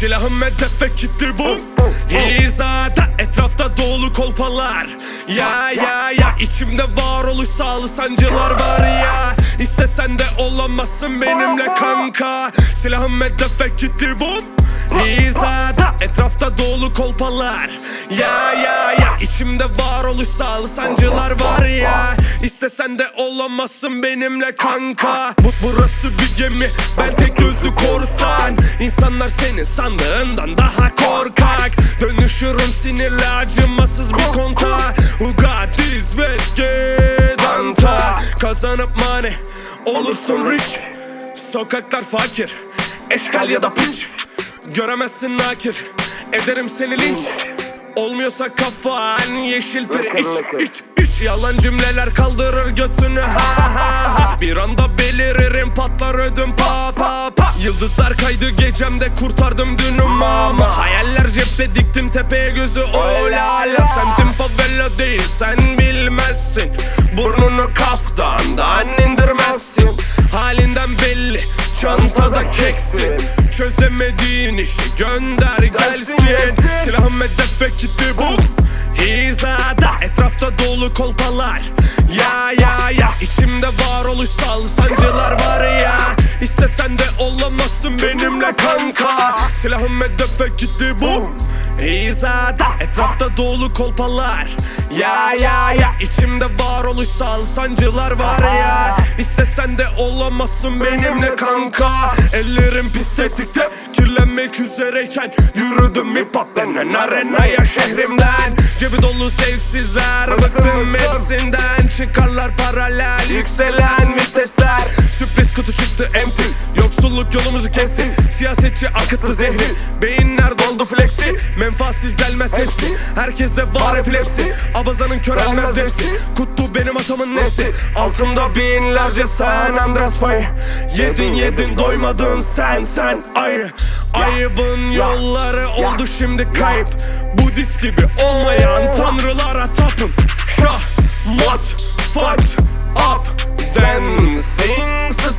Silahım hedefe kilitli bum. Hizada etrafta dolu kolpalar. Ya içimde varoluşsal sancılar var ya. İstesen de olamazsın benimle kanka. Silahım hedefe kilitli bum. Hizada etrafta dolu kolpalar. Ya içimde varoluşsal sancılar var ya. İstesen de olamazsın benimle kanka. Burası bir gemi, ben tek gözlü korsan. İnsanlar senin sandığından daha korkak. Dönüşürüm sinirli acımasız bir konta. Who got this Danta. Kazanıp money olursun rich. Sokaklar fakir, eşkal ya da piç. Göremezsin nakir, ederim seni linç. Olmuyorsa kafan yeşil peri iç. Yalan cümleler kaldırır götünü ha. Bir anda beliririm, patlar ödüm pa. Yıldızlar kaydı gecemde, kurtardım dünüm ama. Hayaller cepte, diktim tepeye gözü olala. Semtim favela değil, sen bilmezsin. Burnunu kaftandan indirmezsin. Halinden belli, çantada keksin. Çözemediğin işi gönder gelsin. Silahım hedefe kilitli bum. Hizada etrafta dolu kolpalar. Ya içimde varoluşsal sancılar var ya. İstesen de olamazsın benimle kanka. Silahım hedefe kilitli bum. Hizada etrafta dolu kolpalar. Ya içimde varoluşsal sancılar var ya. İstesen de olamazsın benimle kanka. Ellerim pis tetikte, kirlenmek üzereyken yürüdüm hip hop denen arenaya şehrimden. Cebi dolu zevksizler, bıktım hepsinden. Çıkarlar paralel, yükselen vitesler. Sürpriz kutu çıktı empty, yoksulluk yolumuzu kesti. Siyasetçi akıttı zehri, beyinler doldu flexi. Menfaatsiz gelmez hepsi, herkeste var epilepsi. Abazanın körelmez nefsi, kutlu benim atamın nesli. Altımda binlerce San Andreas payı. Yedin doymadın sen Ayıbın yolları oldu şimdi kayıp. Budist gibi olmayan tanrılara tapın. Şah, mat, fight, up, dancing.